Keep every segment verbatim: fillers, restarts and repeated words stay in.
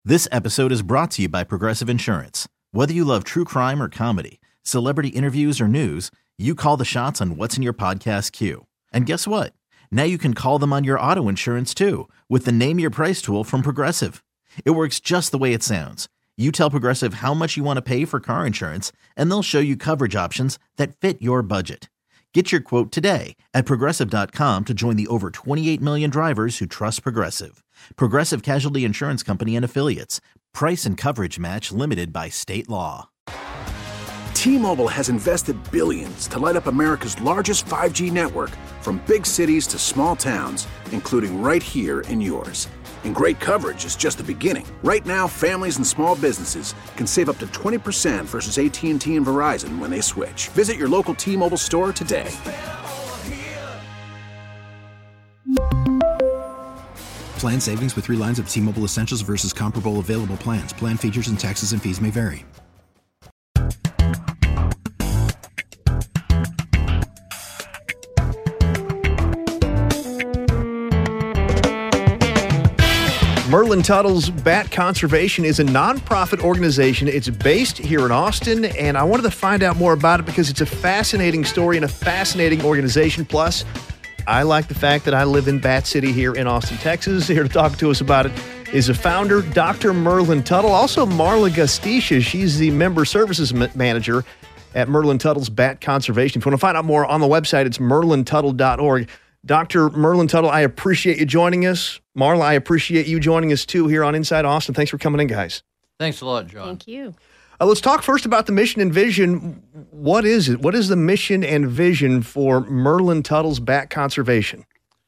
This episode is brought to you by Progressive Insurance. Whether you love true crime or comedy, celebrity interviews or news, you call the shots on what's in your podcast queue. And guess what? Now you can call them on your auto insurance too with the Name Your Price tool from Progressive. It works just the way it sounds. You tell Progressive how much you want to pay for car insurance, and they'll show you coverage options that fit your budget. Get your quote today at Progressive dot com to join the over twenty-eight million drivers who trust Progressive. Progressive Casualty Insurance Company and Affiliates. Price and coverage match limited by state law. T-Mobile has invested billions to light up America's largest five G network, from big cities to small towns, including right here in yours. And great coverage is just the beginning. Right now, families and small businesses can save up to twenty percent versus A T and T and Verizon when they switch. Visit your local T-Mobile store today. Plan savings with three lines of T-Mobile Essentials versus comparable available plans. Plan features and taxes and fees may vary. Merlin Tuttle's Bat Conservation is a nonprofit organization. It's based here in Austin, and I wanted to find out more about it because it's a fascinating story and a fascinating organization. Plus, I like the fact that I live in Bat City here in Austin, Texas. Here to talk to us about it is a founder, Doctor Merlin Tuttle. Also, Marla Gustisha. She's the member services manager at Merlin Tuttle's Bat Conservation. If you want to find out more on the website, it's merlin tuttle dot org. Doctor Merlin Tuttle, I appreciate you joining us. Marla, I appreciate you joining us too here on Inside Austin. Thanks for coming in, guys. Thanks a lot, John. Thank you. Uh, let's talk first about the mission and vision. What is it? What is the mission and vision for Merlin Tuttle's Bat Conservation?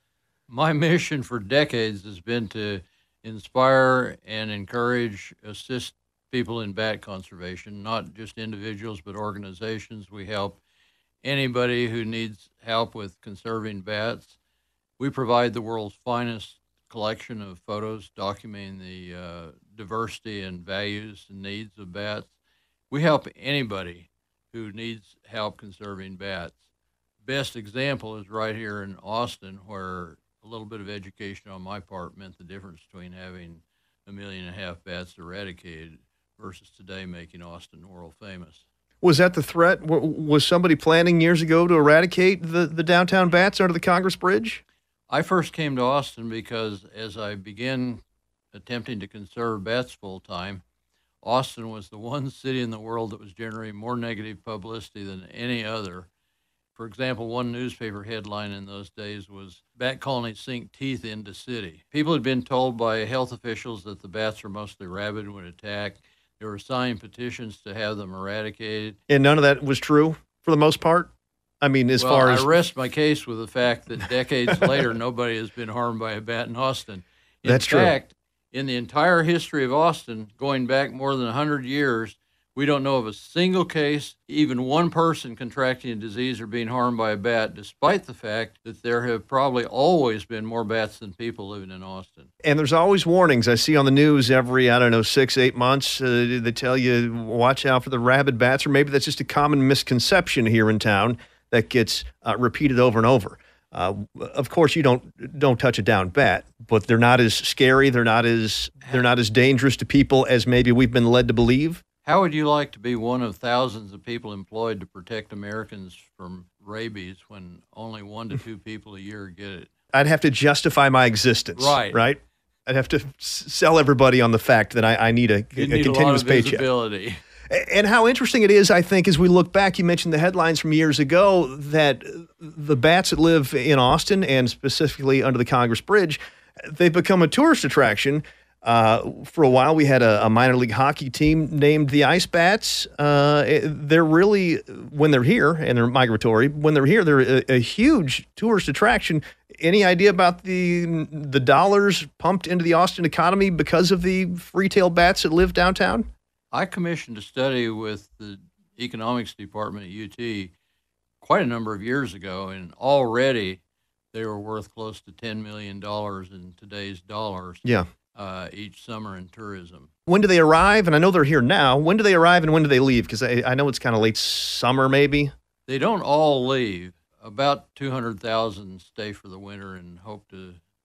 My mission for decades has been to inspire and encourage, assist people in bat conservation, not just individuals, but organizations. We help anybody who needs help with conserving bats. We provide the world's finest collection of photos documenting the uh, diversity and values and needs of bats. We help anybody who needs help conserving bats. Best example is right here in Austin, where a little bit of education on my part meant the difference between having a million and a half bats eradicated versus today making Austin world famous. Was that the threat? Was somebody planning years ago to eradicate the, the downtown bats under the Congress Bridge? I first came to Austin because as I began attempting to conserve bats full time, Austin was the one city in the world that was generating more negative publicity than any other. For example, one newspaper headline in those days was, "Bat colonies sink teeth into city." People had been told by health officials that the bats are mostly rabid when attacked. They were signing petitions to have them eradicated. And none of that was true for the most part? I mean, as well, far as... I rest my case with the fact that decades later, nobody has been harmed by a bat in Austin. In That's true. fact, in the entire history of Austin, going back more than one hundred years, we don't know of a single case, even one person contracting a disease or being harmed by a bat, despite the fact that there have probably always been more bats than people living in Austin. And there's always warnings. I see on the news every, I don't know, six, eight months, uh, they tell you, watch out for the rabid bats, or maybe that's just a common misconception here in town that gets uh, repeated over and over. Uh, of course, you don't don't touch a down bat, but they're not as scary, they're not as they're not as dangerous to people as maybe we've been led to believe. How would you like to be one of thousands of people employed to protect Americans from rabies when only one to two people a year get it? I'd have to justify my existence. Right. Right? I'd have to s- sell everybody on the fact that I, I need a, a need continuous a lot of paycheck. visibility. And how interesting it is, I think, as we look back, you mentioned the headlines from years ago that the bats that live in Austin and specifically under the Congress Bridge, they've become a tourist attraction. Uh, for a while, we had a, a minor league hockey team named the Ice Bats. Uh, they're really, when they're here, and they're migratory, when they're here, they're a, a huge tourist attraction. Any idea about the the dollars pumped into the Austin economy because of the free-tailed bats that live downtown? I commissioned a study with the economics department at U T quite a number of years ago, and already they were worth close to ten million dollars in today's dollars. Yeah. Uh, each summer in tourism. When do they arrive? And I know they're here now. When do they arrive and when do they leave? Because I, I know it's kind of late summer maybe. They don't all leave. About two hundred thousand stay for the winter and hope to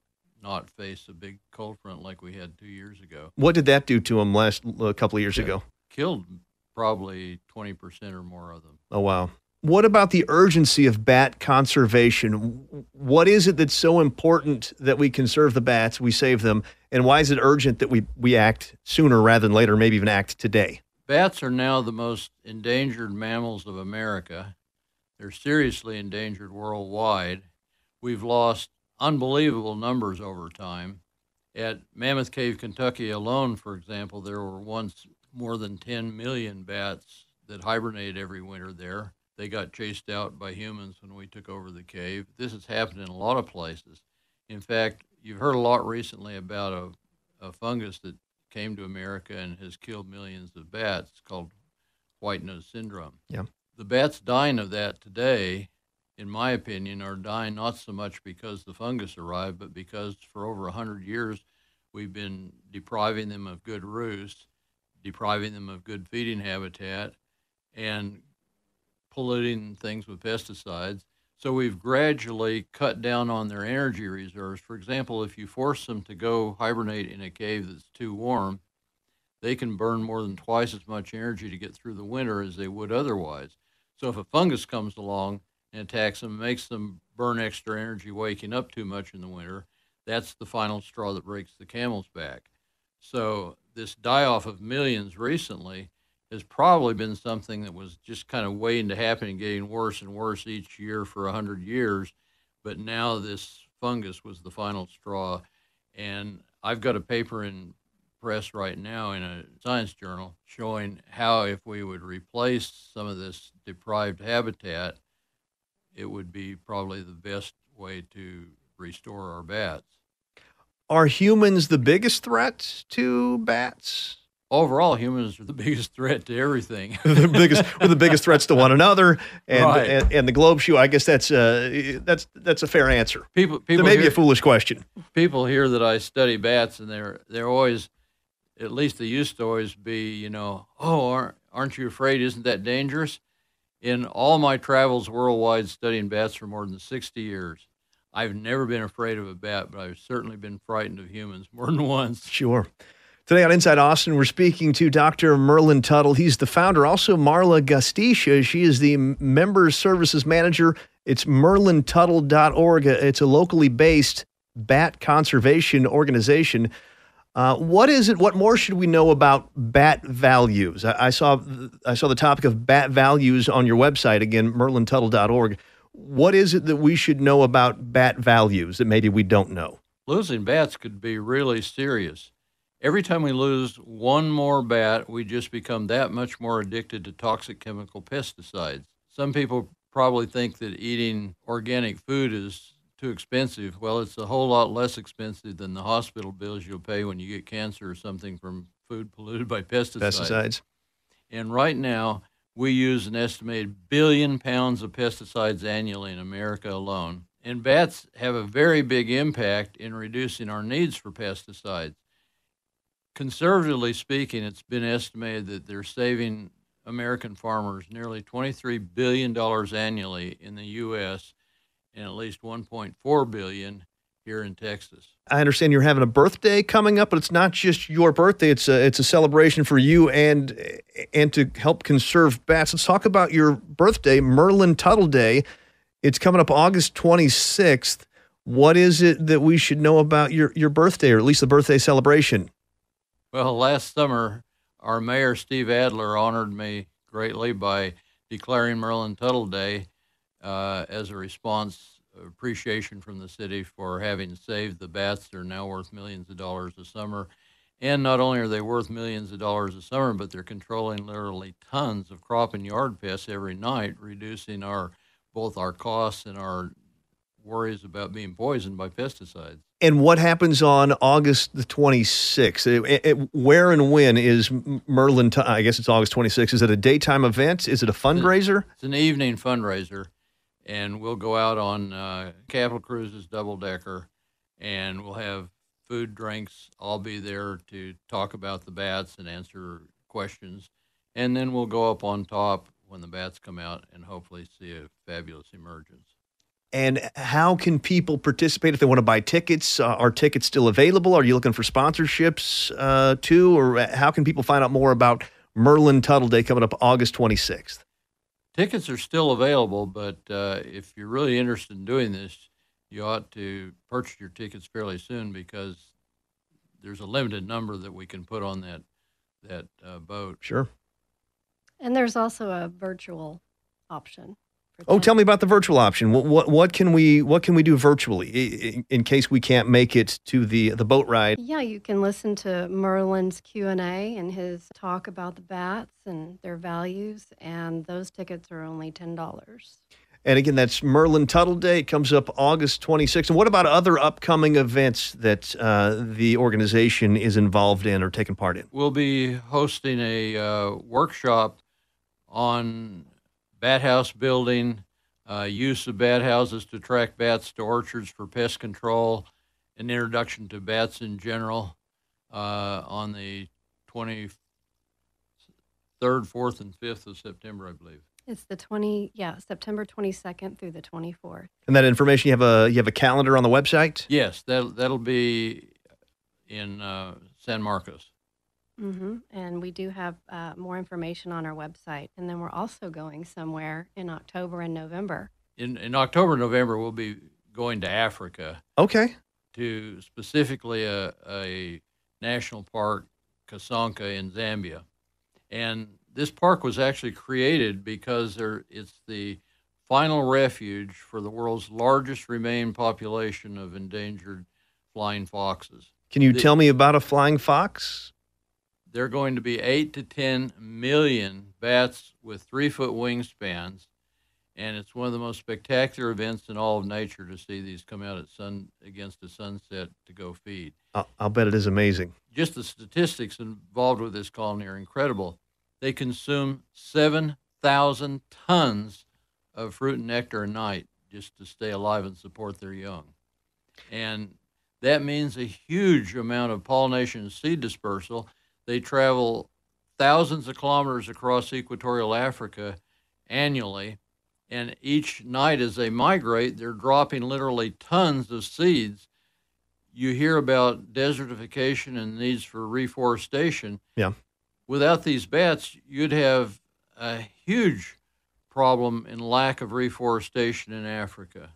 not face a big cold front like we had two years ago. What did that do to them last a couple of years Yeah. ago? Killed probably twenty percent or more of them. Oh, wow. What about the urgency of bat conservation? What is it that's so important that we conserve the bats, we save them, and why is it urgent that we, we act sooner rather than later, maybe even act today? Bats are now the most endangered mammals of America. They're seriously endangered worldwide. We've lost unbelievable numbers over time. At Mammoth Cave, Kentucky alone, for example, there were once more than ten million bats that hibernated every winter there. They got chased out by humans when we took over the cave. This has happened in a lot of places. In fact, you've heard a lot recently about a, a fungus that came to America and has killed millions of bats called white nose syndrome. Yeah. The bats dying of that today, in my opinion, are dying not so much because the fungus arrived, but because for over one hundred years we've been depriving them of good roosts, depriving them of good feeding habitat, and polluting things with pesticides. So we've gradually cut down on their energy reserves. For example, if you force them to go hibernate in a cave that's too warm, they can burn more than twice as much energy to get through the winter as they would otherwise. So if a fungus comes along and attacks them, makes them burn extra energy waking up too much in the winter, that's the final straw that breaks the camel's back. So this die-off of millions recently has probably been something that was just kind of waiting to happen and getting worse and worse each year for one hundred years. But now this fungus was the final straw. And I've got a paper in press right now in a science journal showing how if we would replace some of this deprived habitat, it would be probably the best way to restore our bats. Are humans the biggest threat to bats? Overall, humans are the biggest threat to everything. the biggest, we're the biggest threats to one another, and Right. and, and the globe shoe. I guess that's uh, that's that's a fair answer. People, There people may be hear, a foolish question. people hear that I study bats, and they're they're always, at least they used to always be, you know, oh, aren't aren't you afraid? Isn't that dangerous? In all my travels worldwide studying bats for more than sixty years, I've never been afraid of a bat, but I've certainly been frightened of humans more than once. Sure. Today on Inside Austin, we're speaking to Doctor Merlin Tuttle. He's the founder. Also, Marla Gastisha. She is the Member Services Manager. It's merlin tuttle dot org. It's a locally based bat conservation organization. Uh, what is it? What more should we know about bat values? I, I saw I saw the topic of bat values on your website, again, merlin tuttle dot org. What is it that we should know about bat values that maybe we don't know? Losing bats could be really serious. Every time we lose one more bat, we just become that much more addicted to toxic chemical pesticides. Some people probably think that eating organic food is too expensive. Well, it's a whole lot less expensive than the hospital bills you'll pay when you get cancer or something from food polluted by pesticides. Pesticides. And right now, we use an estimated billion pounds of pesticides annually in America alone. And bats have a very big impact in reducing our needs for pesticides. Conservatively speaking, it's been estimated that they're saving American farmers nearly twenty-three billion dollars annually in the U S and at least one point four billion dollars here in Texas. I understand you're having a birthday coming up, but it's not just your birthday. It's a, it's a celebration for you and and to help conserve bats. Let's talk about your birthday, Merlin Tuttle Day. It's coming up August twenty-sixth. What is it that we should know about your, your birthday, or at least the birthday celebration? Well, last summer, our mayor, Steve Adler, honored me greatly by declaring Merlin Tuttle Day uh, as a response, appreciation from the city for having saved the bats. They're now worth millions of dollars a summer. And not only are they worth millions of dollars a summer, but they're controlling literally tons of crop and yard pests every night, reducing our both our costs and our worries about being poisoned by pesticides. And what happens on August the twenty-sixth? It, it, where and when is Merlin? T- I guess it's August twenty-sixth. Is it a daytime event? Is it a fundraiser? It's an evening fundraiser, and we'll go out on uh, Capital Cruises double-decker, and we'll have food, drinks. I'll be there to talk about the bats and answer questions, and then we'll go up on top when the bats come out and hopefully see a fabulous emergence. And how can people participate if they want to buy tickets? Uh, are tickets still available? Are you looking for sponsorships uh, too? Or how can people find out more about Merlin Tuttle Day coming up August twenty-sixth? Tickets are still available, but uh, if you're really interested in doing this, you ought to purchase your tickets fairly soon because there's a limited number that we can put on that that uh, boat. Sure. And there's also a virtual option. Oh, tell me about the virtual option. What, what what can we what can we do virtually in, in case we can't make it to the the boat ride? Yeah, you can listen to Merlin's Q and A and his talk about the bats and their values, and those tickets are only ten dollars. And again, that's Merlin Tuttle Day. It comes up August twenty-sixth. And what about other upcoming events that uh, the organization is involved in or taking part in? We'll be hosting a uh, workshop on bat house building, uh, use of bat houses to attract bats to orchards for pest control, an introduction to bats in general uh, on the twenty-third, fourth, and fifth of September, I believe. It's the twenty, yeah, September twenty-second through the twenty-fourth. And that information, you have a you have a calendar on the website? Yes, that that'll be in uh, San Marcos. Mm-hmm. And we do have uh, more information on our website. And then we're also going somewhere in October and November. In in October and November, we'll be going to Africa. Okay. To specifically a, a national park, Kasonka in Zambia. And this park was actually created because there, it's the final refuge for the world's largest remaining population of endangered flying foxes. Can you the, tell me about a flying fox? There are going to be eight to ten million bats with three-foot wingspans, and it's one of the most spectacular events in all of nature to see these come out at sun against the sunset to go feed. I'll, I'll bet it is amazing. Just the statistics involved with this colony are incredible. They consume seven thousand tons of fruit and nectar a night just to stay alive and support their young. And that means a huge amount of pollination and seed dispersal. They travel thousands of kilometers across equatorial Africa annually, and each night as they migrate, they're dropping literally tons of seeds. You hear about desertification and needs for reforestation. Yeah. Without these bats, you'd have a huge problem in lack of reforestation in Africa.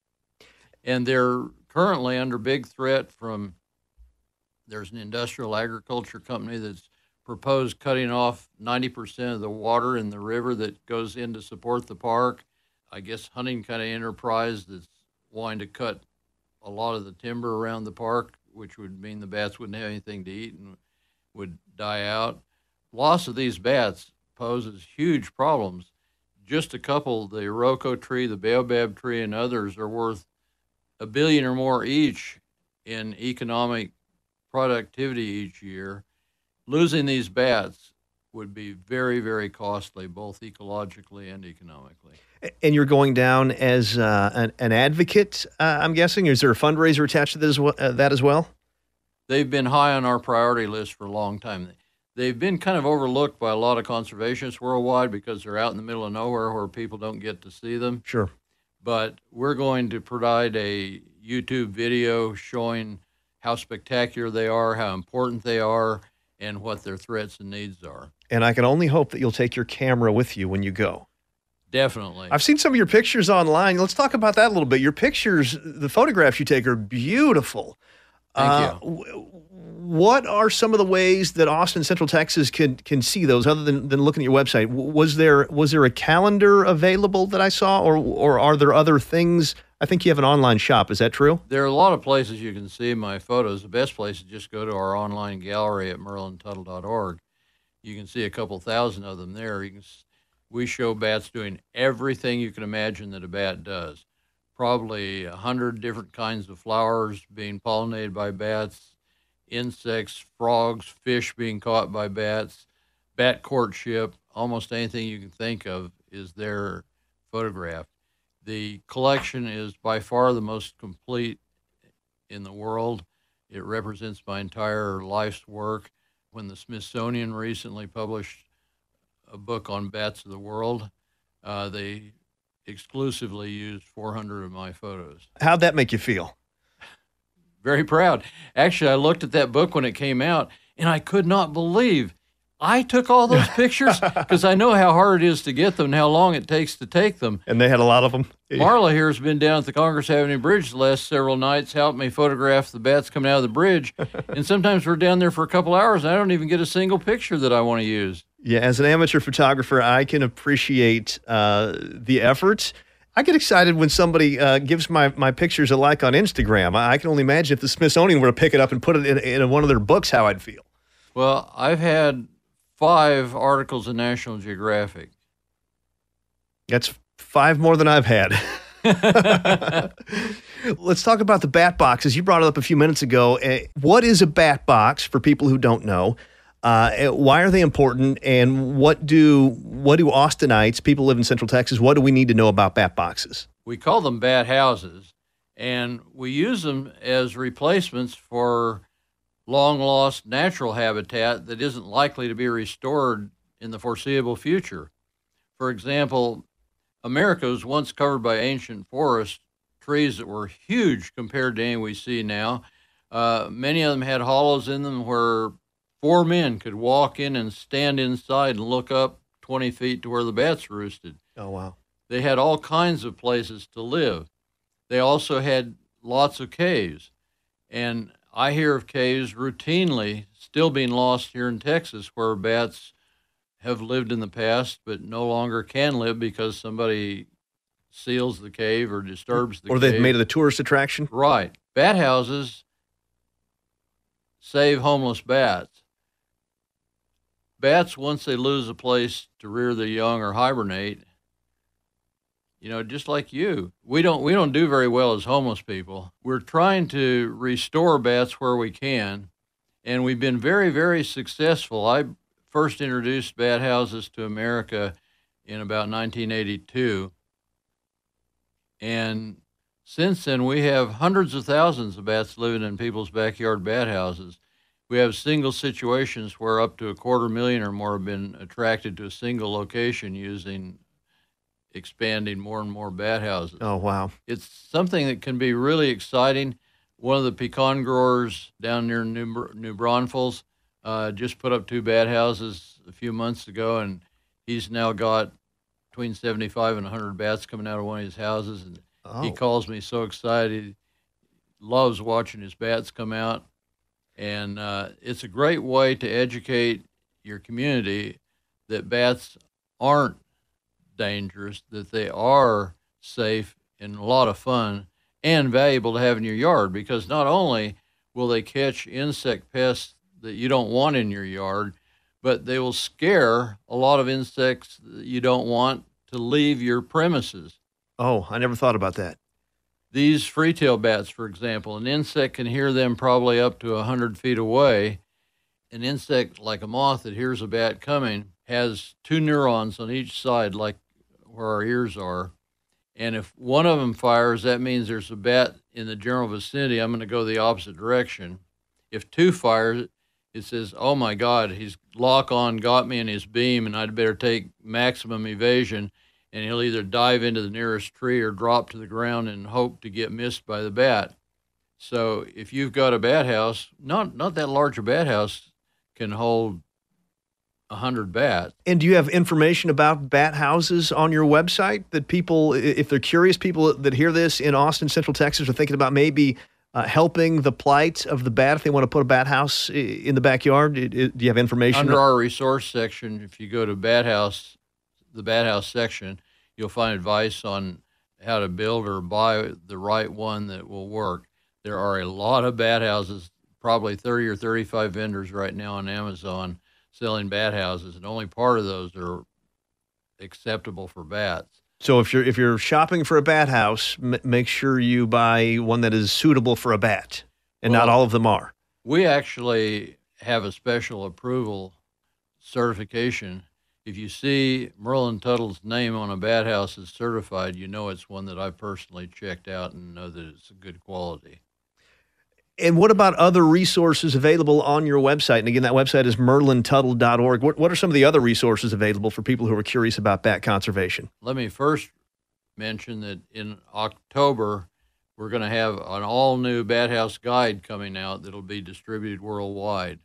And they're currently under big threat from, there's an industrial agriculture company that's proposed cutting off ninety percent of the water in the river that goes in to support the park. I guess hunting kind of enterprise that's wanting to cut a lot of the timber around the park, which would mean the bats wouldn't have anything to eat and would die out. Loss of these bats poses huge problems. Just a couple, the Iroko tree, the baobab tree, and others are worth a billion or more each in economic productivity each year. Losing these bats would be very, very costly, both ecologically and economically. And you're going down as uh, an, an advocate, uh, I'm guessing? Is there a fundraiser attached to this, uh, that as well? They've been high on our priority list for a long time. They've been kind of overlooked by a lot of conservationists worldwide because they're out in the middle of nowhere where people don't get to see them. Sure. But we're going to provide a YouTube video showing how spectacular they are, how important they are, and what their threats and needs are. And I can only hope that you'll take your camera with you when you go. Definitely. I've seen some of your pictures online. Let's talk about that a little bit. Your pictures, the photographs you take are beautiful. Thank uh, you. W- what are some of the ways that Austin, Central Texas can can see those other than, than looking at your website? Was there was there a calendar available that I saw, or or are there other things? I think you have an online shop. Is that true? There are a lot of places you can see my photos. The best place is just go to our online gallery at merlin tuttle dot org. You can see a couple thousand of them there. You can, we show bats doing everything you can imagine that a bat does. Probably a hundred different kinds of flowers being pollinated by bats, insects, frogs, fish being caught by bats, bat courtship, almost anything you can think of is there photographed. The collection is by far the most complete in the world. It represents my entire life's work. When the Smithsonian recently published a book on bats of the world, uh, they exclusively used four hundred of my photos. How'd that make you feel? Very proud. Actually, I looked at that book when it came out, and I could not believe I took all those pictures, because I know how hard it is to get them and how long it takes to take them. And they had a lot of them. Marla here has been down at the Congress Avenue Bridge the last several nights, helped me photograph the bats coming out of the bridge. And sometimes we're down there for a couple hours, and I don't even get a single picture that I want to use. Yeah, as an amateur photographer, I can appreciate uh, the effort. I get excited when somebody uh, gives my, my pictures a like on Instagram. I, I can only imagine if the Smithsonian were to pick it up and put it in, in one of their books, how I'd feel. Well, I've had five articles in National Geographic. That's five more than I've had. Let's talk about the bat boxes. You brought it up a few minutes ago. Uh, what is a bat box for people who don't know? Uh, why are they important? And what do what do Austinites, people who live in Central Texas, what do we need to know about bat boxes? We call them bat houses, and we use them as replacements for long-lost natural habitat that isn't likely to be restored in the foreseeable future. For example, America was once covered by ancient forests, trees that were huge compared to any we see now. Uh, many of them had hollows in them where four men could walk in and stand inside and look up twenty feet to where the bats roosted. Oh, wow. They had all kinds of places to live. They also had lots of caves. And I hear of caves routinely still being lost here in Texas where bats have lived in the past but no longer can live because somebody seals the cave or disturbs the or cave. Or they've made it a tourist attraction? Right. Bat houses save homeless bats. Bats, once they lose a place to rear their young or hibernate, you know, just like you, we don't we don't do very well as homeless people. We're trying to restore bats where we can, and we've been very, very successful. I first introduced bat houses to America in about nineteen eighty-two, and since then we have hundreds of thousands of bats living in people's backyard bat houses. We have single situations where up to a quarter million or more have been attracted to a single location using expanding more and more bat houses. Oh, wow. It's something that can be really exciting. One of the pecan growers down near New, New Braunfels uh, just put up two bat houses a few months ago, and he's now got between seventy-five and one hundred bats coming out of one of his houses. And oh. He calls me so excited. He loves watching his bats come out. And uh, it's a great way to educate your community that bats aren't dangerous, that they are safe and a lot of fun and valuable to have in your yard, because not only will they catch insect pests that you don't want in your yard, but they will scare a lot of insects that you don't want to leave your premises. Oh, I never thought about that. These free-tail bats, for example, an insect can hear them probably up to one hundred feet away. An insect like a moth that hears a bat coming has two neurons on each side, like where our ears are. And if one of them fires, that means there's a bat in the general vicinity. I'm going to go the opposite direction. If two fires, it says, oh, my God, he's lock on, got me in his beam, and I'd better take maximum evasion. And he'll either dive into the nearest tree or drop to the ground and hope to get missed by the bat. So if you've got a bat house, not not that large a bat house can hold one hundred bats. And do you have information about bat houses on your website that people, if they're curious, people that hear this in Austin, Central Texas, are thinking about maybe uh, helping the plight of the bat if they want to put a bat house in the backyard? It, it, do you have information? Under our resource section, if you go to bat house, the bat house section, you'll find advice on how to build or buy the right one that will work. There are a lot of bat houses, probably thirty or thirty-five vendors right now on Amazon selling bat houses, and only part of those are acceptable for bats. So if you're if you're shopping for a bat house, m- make sure you buy one that is suitable for a bat, and well, not all of them are. We actually have a special approval certification. If you see Merlin Tuttle's name on a bat house as certified, you know it's one that I personally checked out and know that it's a good quality. And what about other resources available on your website? And again, that website is merlin tuttle dot org. What, what are some of the other resources available for people who are curious about bat conservation? Let me first mention that in October, we're going to have an all-new Bat House Guide coming out that'll be distributed worldwide,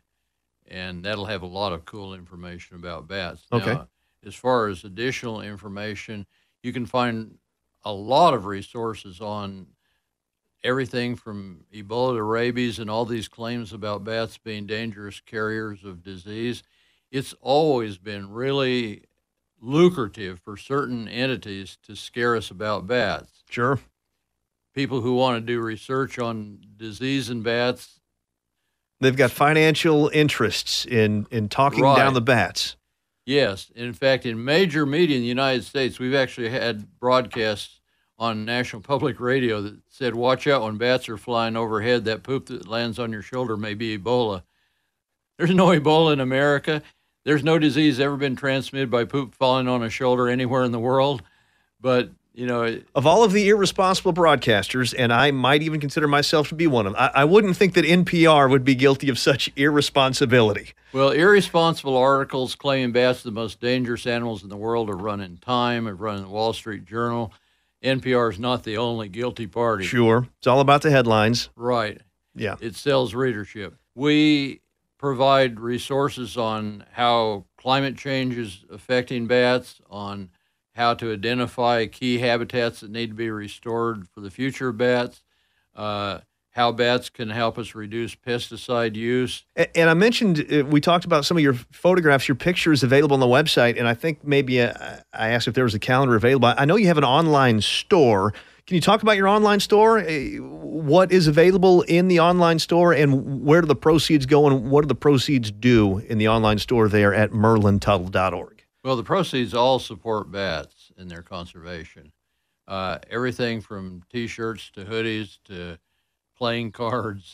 and that'll have a lot of cool information about bats. Okay. Now, as far as additional information, you can find a lot of resources on everything from Ebola to rabies and all these claims about bats being dangerous carriers of disease. It's always been really lucrative for certain entities to scare us about bats. Sure. People who want to do research on disease in bats. They've got financial interests in, in talking Right. down the bats. Yes. In fact, in major media in the United States, we've actually had broadcasts on National Public Radio that said, watch out when bats are flying overhead. That poop that lands on your shoulder may be Ebola. There's no Ebola in America. There's no disease ever been transmitted by poop falling on a shoulder anywhere in the world. But, you know, it, Of all of the irresponsible broadcasters, and I might even consider myself to be one of them, I, I wouldn't think that N P R would be guilty of such irresponsibility. well, irresponsible articles claiming bats are the most dangerous animals in the world are run in Time, have run in the Wall Street Journal. N P R is not the only guilty party. Sure. It's all about the headlines. Right. Yeah. It sells readership. We provide resources on how climate change is affecting bats, on how to identify key habitats that need to be restored for the future of bats, uh, how bats can help us reduce pesticide use. A- And I mentioned, uh, we talked about some of your photographs, your pictures available on the website, and I think maybe uh, I asked if there was a calendar available. I know you have an online store. Can you talk about your online store? Uh, What is available in the online store, and where do the proceeds go, and what do the proceeds do in the online store there at merlin tuttle dot org? Well, the proceeds all support bats in their conservation. Uh, everything from T-shirts to hoodies to playing cards,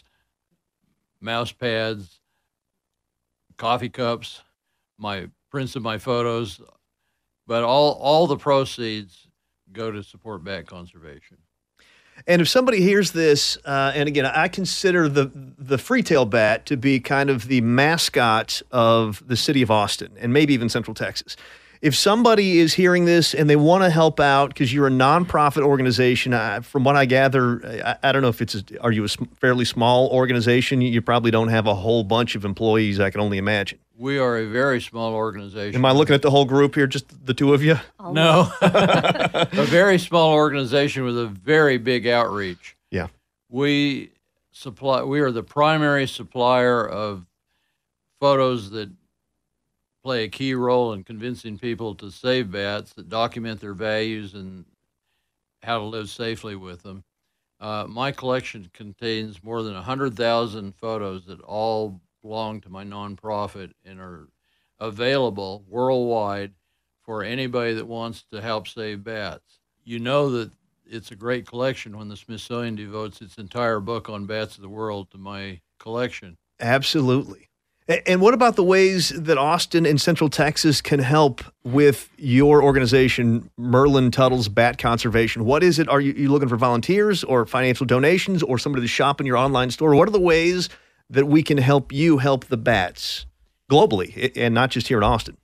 mouse pads, coffee cups, my prints of my photos, but all, all the proceeds go to support bat conservation. And if somebody hears this, uh, and again, I consider the the free-tail bat to be kind of the mascot of the city of Austin and maybe even Central Texas. If somebody is hearing this and they want to help out because you're a nonprofit organization, uh, from what I gather, I, I don't know if it's, a, are you a sm- fairly small organization? You probably don't have a whole bunch of employees, I can only imagine. We are a very small organization. Am I looking at the whole group here, just the two of you? No. A very small organization with a very big outreach. Yeah. We supply. We are the primary supplier of photos that play a key role in convincing people to save bats, that document their values and how to live safely with them. Uh, my collection contains more than one hundred thousand photos that all belong to my nonprofit and are available worldwide for anybody that wants to help save bats. You know that it's a great collection when the Smithsonian devotes its entire book on bats of the world to my collection. Absolutely. A- And what about the ways that Austin and Central Texas can help with your organization, Merlin Tuttle's Bat Conservation? What is it? Are you, you looking for volunteers or financial donations or somebody to shop in your online store? What are the ways that we can help you help the bats globally and not just here in Austin?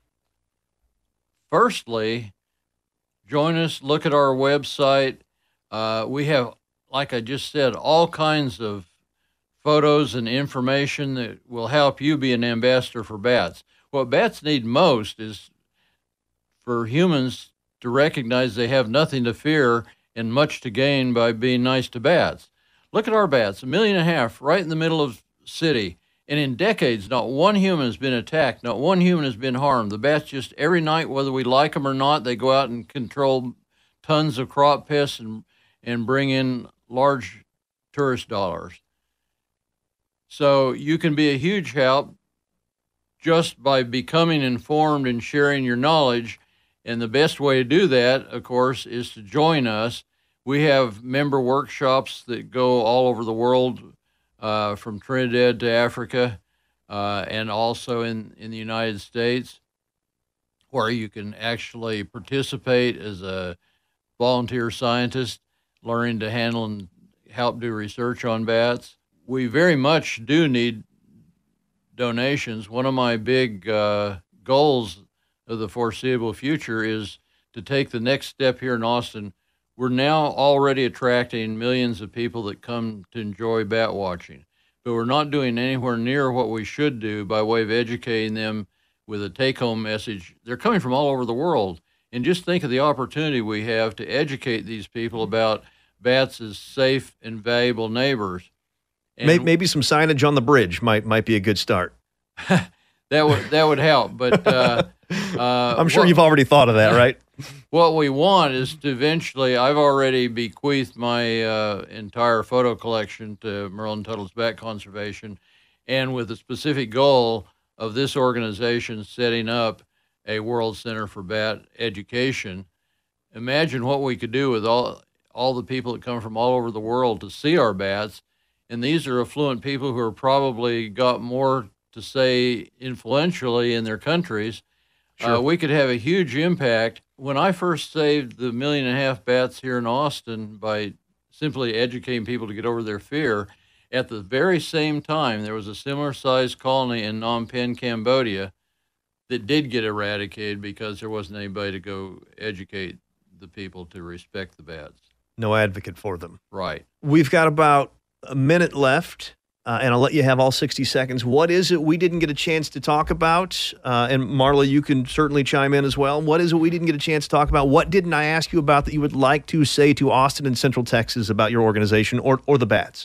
Firstly, join us, look at our website. Uh, we have, like I just said, all kinds of photos and information that will help you be an ambassador for bats. What bats need most is for humans to recognize they have nothing to fear and much to gain by being nice to bats. Look at our bats, a million and a half right in the middle of city. And in decades, not one human has been attacked. Not one human has been harmed. The bats just every night, whether we like them or not, they go out and control tons of crop pests and, and bring in large tourist dollars. So you can be a huge help just by becoming informed and sharing your knowledge. And the best way to do that, of course, is to join us. We have member workshops that go all over the world, uh, from Trinidad to Africa, uh, and also in, in the United States, where you can actually participate as a volunteer scientist, learning to handle and help do research on bats. We very much do need donations. One of my big uh, goals of the foreseeable future is to take the next step here in Austin we're now already attracting millions of people that come to enjoy bat watching, but we're not doing anywhere near what we should do by way of educating them with a take-home message. They're coming from all over the world, and just think of the opportunity we have to educate these people about bats as safe and valuable neighbors. And maybe, maybe some signage on the bridge might might be a good start. that would that would help, but uh, uh, I'm sure what, you've already thought of that, right? What we want is to eventually, I've already bequeathed my uh, entire photo collection to Merlin Tuttle's Bat Conservation, and with the specific goal of this organization setting up a World Center for Bat Education. Imagine what we could do with all all the people that come from all over the world to see our bats, and these are affluent people who are probably got more to say influentially in their countries. Sure. Uh, we could have a huge impact. When I first saved the million and a half bats here in Austin by simply educating people to get over their fear, at the very same time, there was a similar-sized colony in Phnom Penh, Cambodia, that did get eradicated because there wasn't anybody to go educate the people to respect the bats. No advocate for them. Right. We've got about a minute left, uh, and I'll let you have all sixty seconds. What is it we didn't get a chance to talk about? Uh, and Marla, you can certainly chime in as well. What is it we didn't get a chance to talk about? What didn't I ask you about that you would like to say to Austin and Central Texas about your organization or, or the bats?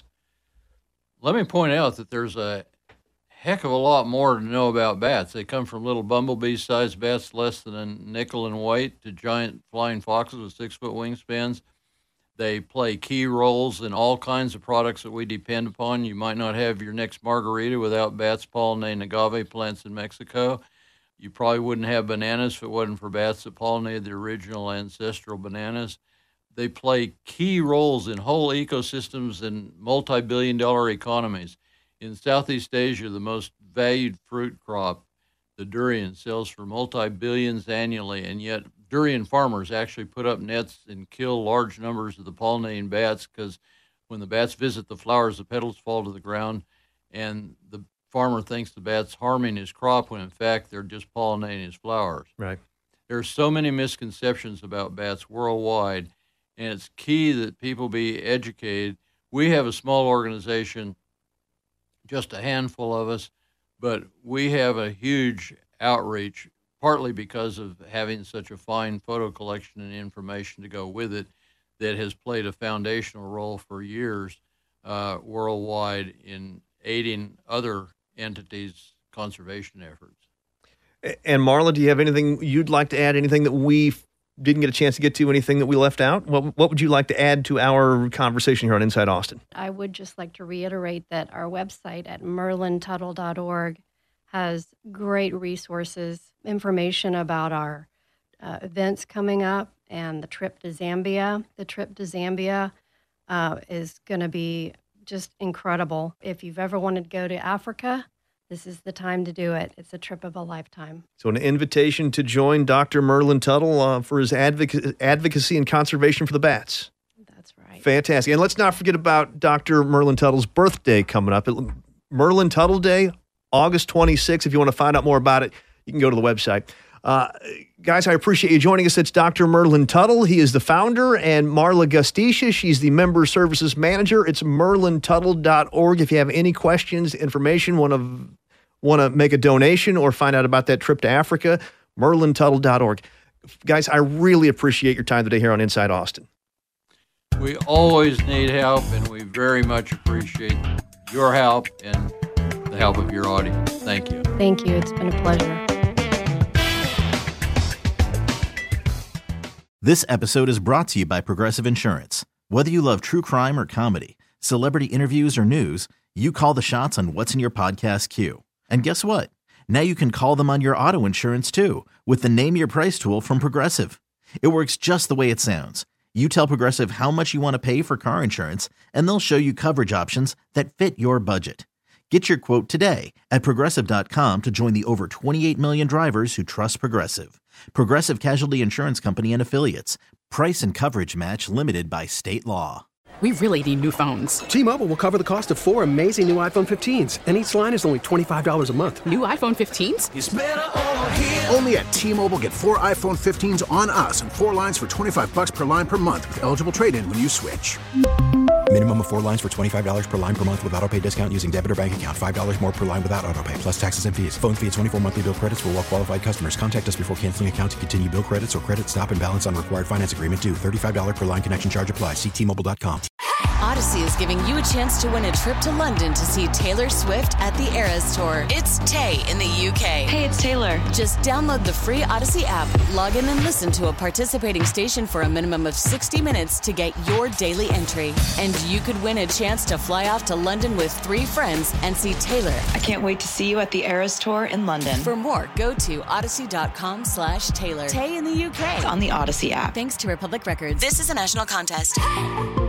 Let me point out that there's a heck of a lot more to know about bats. They come from little bumblebee-sized bats less than a nickel in weight to giant flying foxes with six-foot wingspans. They play key roles in all kinds of products that we depend upon. You might not have your next margarita without bats pollinating agave plants in Mexico. You probably wouldn't have bananas if it wasn't for bats that pollinated the original ancestral bananas. They play key roles in whole ecosystems and multi-billion dollar economies. In Southeast Asia, the most valued fruit crop, the durian, sells for multi-billions annually, and yet durian farmers actually put up nets and kill large numbers of the pollinating bats because when the bats visit the flowers, the petals fall to the ground, and the farmer thinks the bat's harming his crop when in fact they're just pollinating his flowers. Right. There are so many misconceptions about bats worldwide, and it's key that people be educated. We have a small organization, just a handful of us, but we have a huge outreach, partly because of having such a fine photo collection and information to go with it that has played a foundational role for years uh, worldwide in aiding other entities' conservation efforts. And Marla, do you have anything you'd like to add, anything that we didn't get a chance to get to, anything that we left out? What, what would you like to add to our conversation here on Inside Austin? I would just like to reiterate that our website at merlin tuttle dot org has great resources, information about our uh, events coming up and the trip to Zambia. The trip to Zambia uh, is going to be just incredible. If you've ever wanted to go to Africa, this is the time to do it. It's a trip of a lifetime. So an invitation to join Doctor Merlin Tuttle uh, for his advoc- advocacy and conservation for the bats. That's right. Fantastic. And let's not forget about Doctor Merlin Tuttle's birthday coming up. Merlin Tuttle Day, August twenty-sixth. If you want to find out more about it, you can go to the website. Uh, guys, I appreciate you joining us. It's Doctor Merlin Tuttle. He is the founder, and Marla Gustisha, she's the member services manager. It's merlin tuttle dot org. If you have any questions, information, want to want to make a donation or find out about that trip to Africa, merlin tuttle dot org. Guys, I really appreciate your time today here on Inside Austin. We always need help, and we very much appreciate your help and the help of your audience. Thank you. Thank you. It's been a pleasure. This episode is brought to you by Progressive Insurance. Whether you love true crime or comedy, celebrity interviews or news, you call the shots on what's in your podcast queue. And guess what? Now you can call them on your auto insurance too with the Name Your Price tool from Progressive. It works just the way it sounds. You tell Progressive how much you want to pay for car insurance, and they'll show you coverage options that fit your budget. Get your quote today at progressive dot com to join the over twenty-eight million drivers who trust Progressive. Progressive Casualty Insurance Company and Affiliates. Price and coverage match limited by state law. We really need new phones. T-Mobile will cover the cost of four amazing new iPhone fifteens, and each line is only twenty-five dollars a month. New iPhone fifteens? It's better over here. Only at T-Mobile, get four iPhone fifteens on us and four lines for twenty-five bucks per line per month with eligible trade-in when you switch. Minimum of four lines for twenty-five dollars per line per month with autopay discount using debit or bank account. five dollars more per line without autopay, plus taxes and fees. Phone fee at twenty-four monthly bill credits for well-qualified customers. Contact us before canceling account to continue bill credits or credit stop and balance on required finance agreement due. thirty-five dollars per line connection charge applies. See T Mobile dot com. Odyssey is giving you a chance to win a trip to London to see Taylor Swift at the Eras Tour. It's Tay in the U K. Hey, it's Taylor. Just download the free Odyssey app, log in and listen to a participating station for a minimum of sixty minutes to get your daily entry. And you could win a chance to fly off to London with three friends and see Taylor. I can't wait to see you at the Eras Tour in London. For more, go to odyssey.com slash Taylor. Tay in the U K. It's on the Odyssey app. Thanks to Republic Records. This is a national contest.